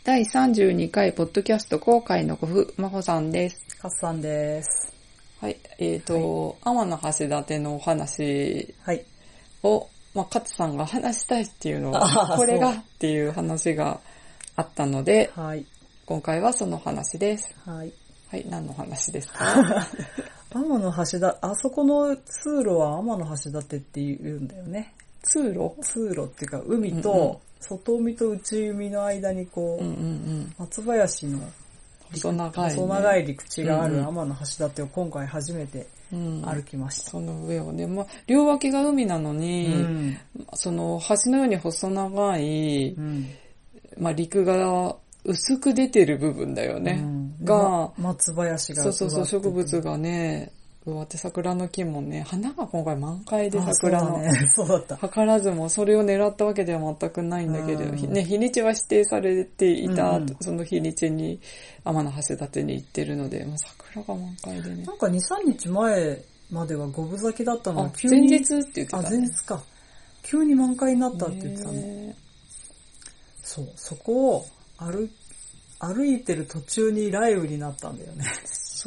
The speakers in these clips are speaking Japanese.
第32回ポッドキャスト公開のご夫、まほさんです。 かっさんです。 はい。天橋立のお話を、勝さんが話したいっていうのを、これがっていう話があったので、 はい、 今回はその話です。 はい。 はい、何の話ですか？ 天橋立、あそこの通路は天橋立って言うんだよね。 通路っていうか、海と、外海と内海の間にこう、松林の細長い陸地がある天橋立を今回初めて歩きました。 その上をね、両脇が海なのに、その橋のように細長い、陸が薄く出てる部分だよね。が、 松林がそう、植物がね、で桜の木もね、花が今回満開で桜の。 そうだった。 図らずもそれを狙ったわけでは全くないんだけど、日にちは指定されていた、その日にちに天橋立に行ってるので、桜が満開でね。 なんか2、3日前までは五分咲きだったのが急に。前日って言ってた、ね。 前日か。急に満開になったって言ってたね。そう、そこを歩いてる途中に雷雨になったんだよね。 そう。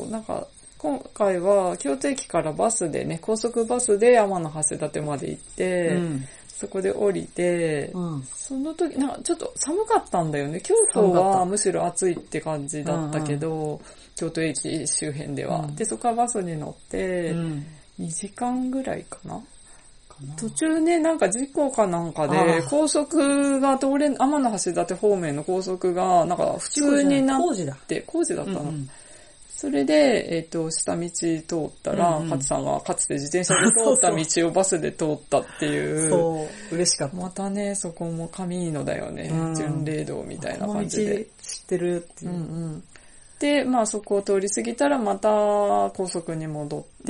なんか、今回は京都駅からバスでね、高速バスで天橋立まで行って、そこで降りて、その時、なんかちょっと寒かったんだよね。京都はむしろ暑いって感じだったけど、京都駅周辺では。で、そこからバスに乗って、2時間ぐらいかな。途中ね、なんか事故かなんかで、高速が通れん、天橋立方面の高速が、なんか普通になって、工事だったの。それで、下道通ったら、勝さんがかつて自転車で通った道をバスで通ったっていう。 そう、嬉しかった。 またね、そこも神のだよね。巡礼道みたいな感じで。 この道知ってるっていう。 で、そこを通り過ぎたらまた高速に戻って、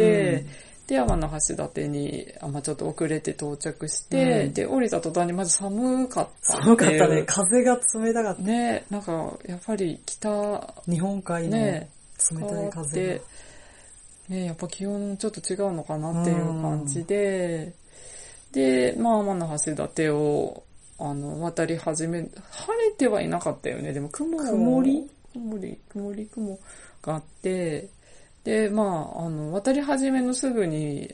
で、天橋立に、ちょっと遅れて到着して、で、降りた途端にまず寒かった。 寒かったね。風が冷たかった。 ね、なんか、やっぱり日本海の冷たい風が。 ね、やっぱ気温ちょっと違うのかなっていう感じで、で、天橋立を、渡り始め、晴れてはいなかったよね。でも曇りがあって、で、渡り始めのすぐに、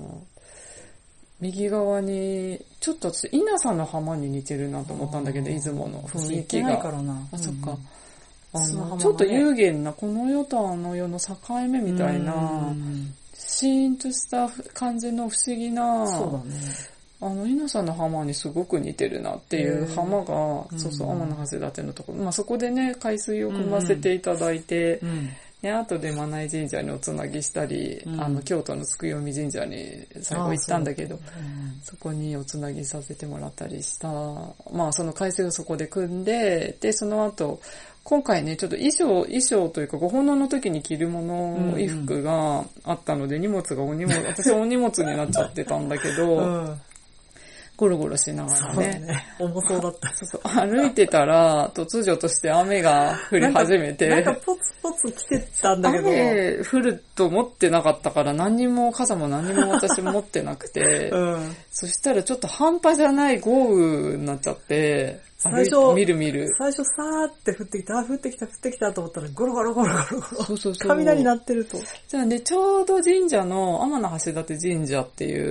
右側に、ちょっと稲佐の浜に似てるなと思ったんだけど、出雲の雰囲気が。そっか。ちょっと有限な、この世とあの世の境目みたいな、シーンとした感じの不思議な、 そうだね。 稲佐の浜にすごく似てるなっていう浜が、天橋立のところ、そこでね、海水を汲ませていただいて、で、後で真名井神社におつなぎしたり、京都のつくよみ神社に最後行ったんだけど、そこにおつなぎさせてもらったりした。その海水をそこで汲んで、で、その後、今回ね、ちょっと衣装というか、ご奉納の時に着るもの、衣服があったので、私はお荷物になっちゃってたんだけど、ゴロゴロしながらね。 重そうだった。 そう。歩いてたら、突如として雨が降り始めて。 なんかポツポツ来てたんだけど。 雨降ると思ってなかったから、傘も何も私持ってなくて。そしたらちょっと半端じゃない豪雨になっちゃって、 最初、 見る。 最初さーって降ってきたと思ったら、ゴロゴロ。 そう。 雷鳴ってると。 じゃあね、ちょうど神社の天橋立神社っていう、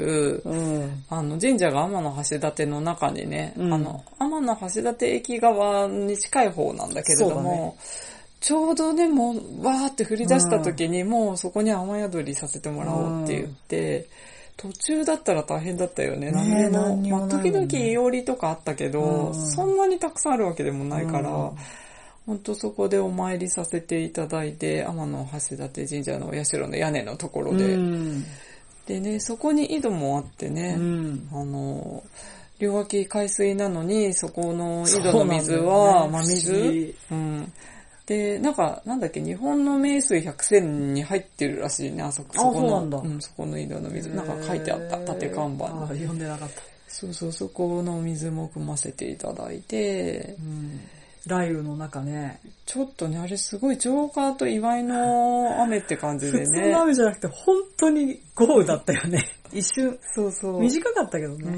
神社が天橋立の中にね、天橋立駅側に近い方なんだけれども、ちょうどね、もう、わーって降り出した時に、もうそこに雨宿りさせてもらおうって言って、途中だったら大変だったよね。何にも時々いおりとかあったけど、そんなにたくさんあるわけでもないから、ほんとそこでお参りさせていただいて、天橋立神社のお社の屋根のところで。でね、そこに井戸もあってね、両脇海水なのに、そこの井戸の水は、真水。で、なんだっけ、日本の名水百選に入ってるらしいね、そこの。そこの井戸の水。なんか書いてあった、縦看板に。 読んでなかった。 そう、そこの水も汲ませていただいて、 雷雨の中ね。 ちょっとね、あれすごい浄化と祝いの雨って感じでね。 普通の雨じゃなくて、本当に豪雨だったよね。一瞬。 そう。 短かったけどね。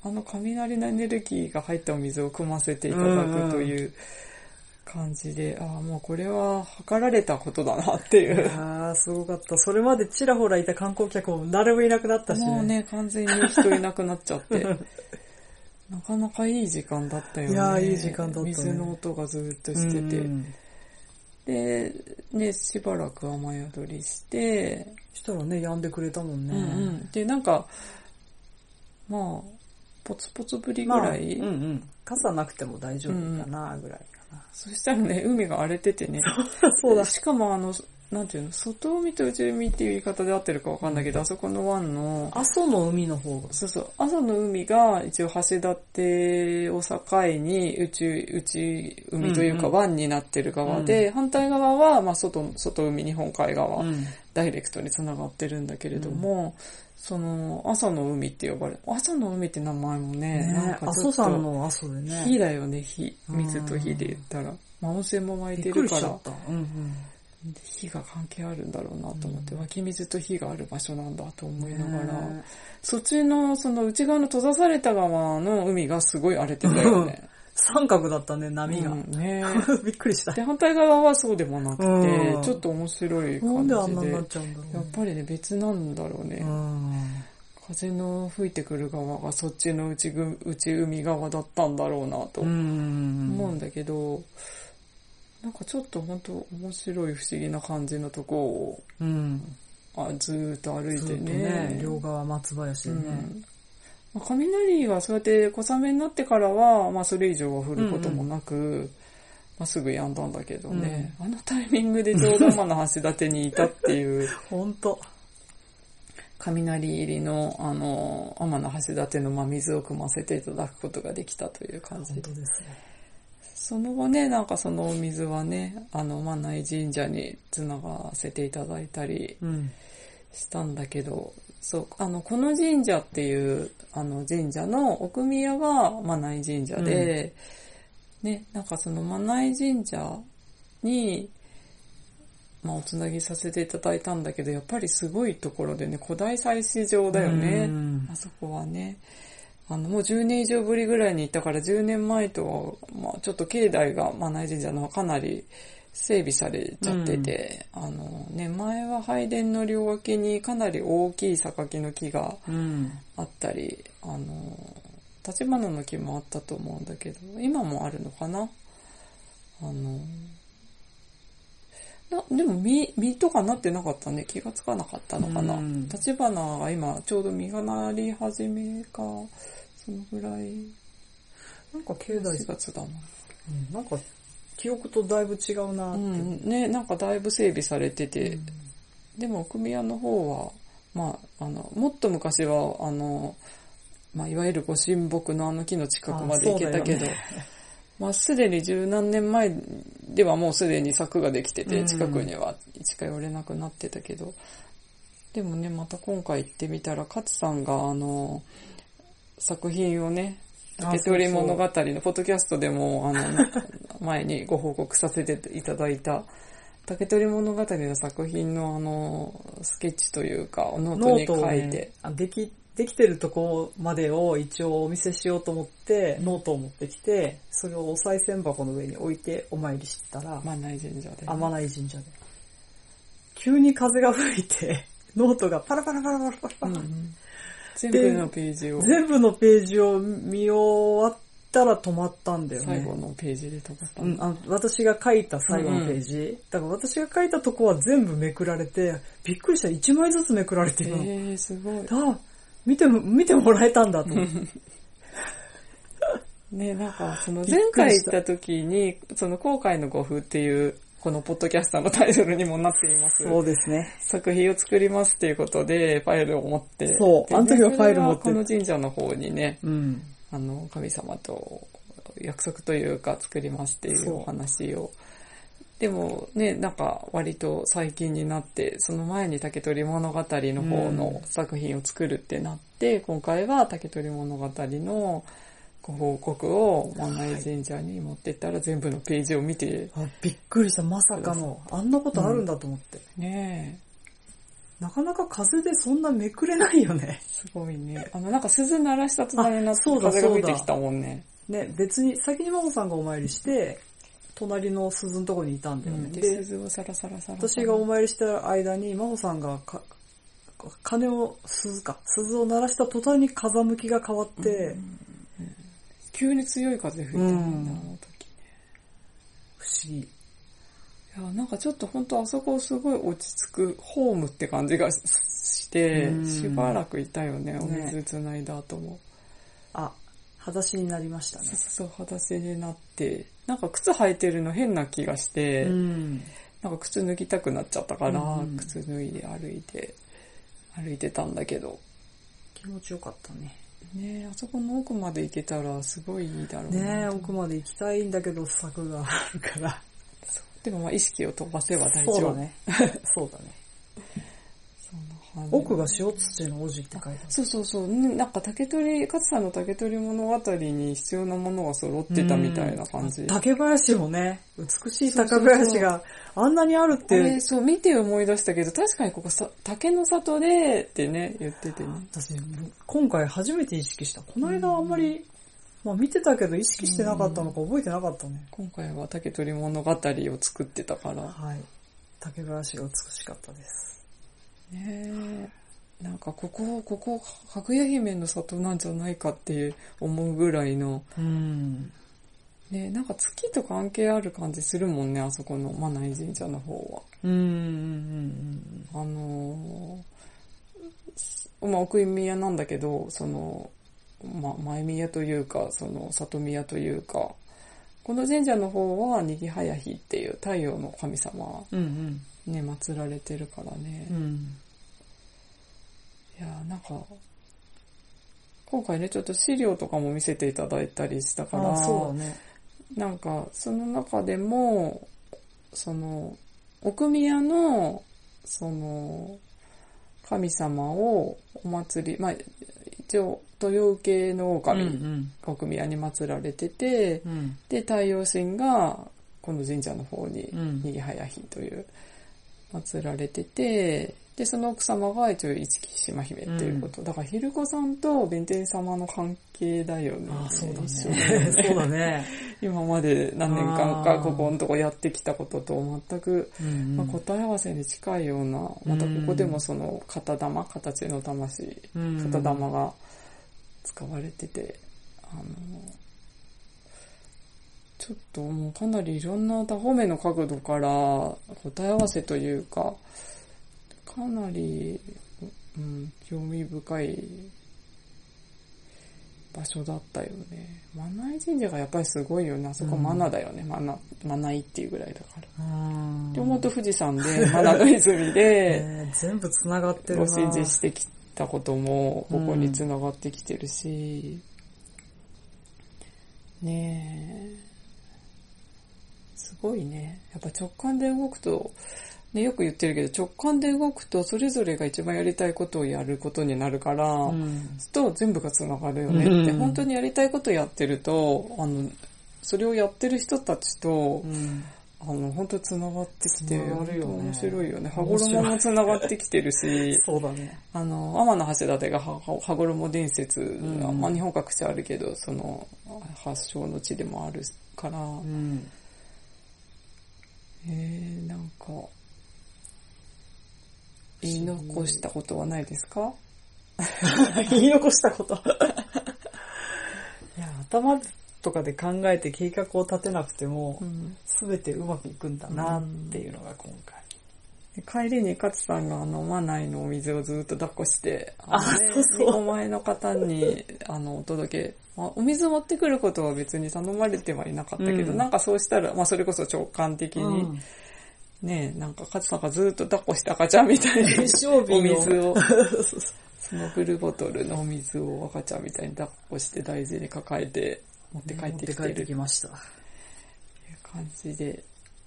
雷のエネルギーが入ったお水を汲ませていただくという感じで、もうこれは測られたことだなっていう。 すごかった。それまでちらほらいた観光客も誰もいなくなったしね。 もうね、完全に人いなくなっちゃって。なかなかいい時間だったよね。 いやいい時間だったね。 水の音がずっとしてて。で、ね、しばらく雨宿りして、 したらね、止んでくれたもんね。 で、なんか、まあ、ポツポツぶりぐらい、 傘なくても大丈夫かな、ぐらいかな。 そしたらね、海が荒れててね。 そうだ。 しかもなんていうの、外海と内海っていう言い方で合ってるかわかんないけど、あそこの湾の、 阿蘇の海の方が。 そうそう、阿蘇の海が一応橋立を境に内海というか湾になってる側で、反対側は、まあ外海日本海側、ダイレクトに繋がってるんだけれども、その、阿蘇の海って呼ばれる。阿蘇の海って名前もね、なんか阿蘇山の阿蘇でね。 火だよね、火。水と火で言ったら。まあ温泉も湧いてるから。火が関係あるんだろうなと思って、湧き水と火がある場所なんだと思いながら、そっちのその内側の閉ざされた側の海がすごい荒れてたよね。 三角だったね、波が。 ねびっくりした。 で、反対側はそうでもなくて、ちょっと面白い感じで。 なんであんなになっちゃうんだろう。 やっぱりね、別なんだろうね。風の吹いてくる側がそっちの内海側だったんだろうなと思うんだけど、なんかちょっと本当面白い不思議な感じのとこを、ずーっと歩いてね。 両側松林でね。 雷がそうやって小雨になってからは、まあそれ以上は降ることもなく、まあすぐ止んだんだけどね、あのタイミングでちょうど天橋立にいたっていう。 本当。 雷入りの天橋立の水を汲ませていただくことができたという感じ。 本当ですね。 その後ね、なんかそのお水はね、万内神社に繋がせていただいたりしたんだけど、そう、この神社っていう、神社の奥宮が万内神社で、ね、なんかその万内神社に、まあおつなぎさせていただいたんだけど、やっぱりすごいところでね、古代祭祀場だよね。あそこはね。もう10年以上ぶりぐらいに行ったから10年前とは、まあちょっと境内が万内神社の方かなり整備されちゃってて、前は拝殿の両脇にかなり大きい榊の木があったり、立花の木もあったと思うんだけど、今もあるのかな？でも実とかなってなかったね。気がつかなかったのかな。立花が今ちょうど実がなり始めか、そのぐらい。 なんか境内 4月だもん。 なんか記憶とだいぶ違うなって。 ね、なんかだいぶ整備されてて、でも奥宮の方は、まあ、もっと昔は、まあ、いわゆるご神木の木の近くまで行けたけど、まあ、すでに十何年前ではもうすでに柵ができてて、近くには近寄れなくなってたけど、でもね、また今回行ってみたら、勝さんが作品をね、竹取物語のポッドキャストでも、前にご報告させていただいた、竹取物語の作品のスケッチというか、ノートに書いて。 できてるとこまでを一応お見せしようと思って、ノートを持ってきて、それをお賽銭箱の上に置いてお参りしてたら、 万内神社で。 万内神社で。急に風が吹いて、ノートがパラパラパラパラパラパラ。 全部のページを見終わったら止まったんだよね。 最後のページで止まった。 私が書いた最後のページ。だから私が書いたとこは全部めくられて、びっくりした。1枚ずつめくられてるの。 すごい。 見てもらえたんだと思って。 ね、なんかその前回行った時に、その後悔の5分っていう、このポッドキャスターのタイトルにもなっています。 そうですね。 作品を作りますっていうことで、ファイルを持って。 そう、あの時はファイル持って。 この神社の方にね、神様と約束というか作りますっていうお話を。でもね、なんか割と最近になって、その前に竹取物語の方の作品を作るってなって、今回は竹取物語のご報告を万内神社に持ってったら全部のページを見て、 びっくりした。まさかのあんなことあるんだと思って、 ねなかなか風でそんなめくれないよね。 すごいね。なんか鈴鳴らした途端になって風が吹いてきたもんね。 ね、別に、先に真帆さんがお参りして、隣の鈴のとこにいたんだよね。 で、鈴をサラサラサラ。 私がお参りした間に、真帆さんが鐘を、鈴を鳴らした途端に風向きが変わって、 急に強い風吹いたもんな、あの時ね。 不思議。 いや、なんかちょっと本当あそこすごい落ち着くホームって感じがして、しばらくいたよね、お水繋いだ後も。 あ、裸足になりましたね。 そう、裸足になって、なんか靴履いてるの変な気がして、なんか靴脱ぎたくなっちゃったから、靴脱いで歩いてたんだけど。 気持ちよかったね。 ねえ、あそこの奥まで行けたらすごいいいだろうねえ、奥まで行きたいんだけど柵があるから。 でもまあ意識を飛ばせば大丈夫。 そうだね。そうだね。奥が塩土の王子って書いてある。 そう。なんか勝さんの竹取物語に必要なものが揃ってたみたいな感じ。 竹林もね、美しい竹林があんなにあるって。 そう、見て思い出したけど、確かにここ竹の里でってね、言っててね。 私、今回初めて意識した。この間あんまり、まあ見てたけど意識してなかったのか覚えてなかったね。 今回は竹取物語を作ってたから。 はい。竹林が美しかったです。 ねえ、なんかここかぐや姫の里なんじゃないかって思うぐらいの、ね、なんか月と関係ある感じするもんね、あそこの真名井神社の方は。まあ奥宮なんだけど、その前宮というか、その里宮というか、この神社の方はにぎはやひっていう太陽の神様。ね、祀られてるからね。いや、なんか、今回ね、ちょっと資料とかも見せていただいたりしたから、 そうだね。 なんか、その中でも、その、奥宮の、その、神様をお祭り、まあ、一応、豊受の狼、奥宮に祀られてて、で、太陽神が、この神社の方に、にぎはやひという、祀られてて、で、その奥様が一応市木島姫っていうこと。だから、ひるこさんと弁天様の関係だよね。 そうだね。そうだね。 今まで何年間かここのとこやってきたことと全く、まあ、答え合わせに近いような、またここでもその形の魂、型玉が使われてて、ちょっともうかなりいろんな多方面の角度から答え合わせというか、かなり、興味深い場所だったよね。マナイ神社がやっぱりすごいよね。あそこマナだよね。マナイっていうぐらいだから。で、ほんと富士山で、マナの泉で、 全部繋がってるな。 ご神事してきたことも、ここに繋がってきてるし、ねえ。すごいね。やっぱ直感で動くと、ね、よく言ってるけど、直感で動くとそれぞれが一番やりたいことをやることになるから、と全部がつながるよねって、本当にやりたいことやってると、それをやってる人たちと、本当につながってきて、面白いよね。羽衣もつながってきてるし、 そうだね。 天橋立が羽衣伝説、まあ日本各地あるけど、その発祥の地でもあるから、なんか、言い残したことはないですか？ 言い残したこといや、頭とかで考えて計画を立てなくても、すべてうまくいくんだなっていうのが今回。帰りに勝さんが飲まないのお水をずっと抱っこして、お前の方にお届け、お水持ってくることは別に頼まれてはいなかったけど、なんかそうしたら、まあそれこそ直感的に、ねえ、なんか勝さんがずっと抱っこした赤ちゃんみたいにお水を、スモークルボトルのお水を赤ちゃんみたいに抱っこして大事に抱えて持って帰ってきてる。 持って帰ってきました。 いう感じで。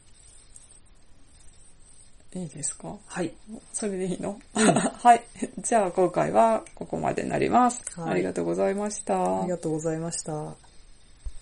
いいですか？ はい。 それでいいの？はい。じゃあ今回はここまでになります。ありがとうございました。 ありがとうございました。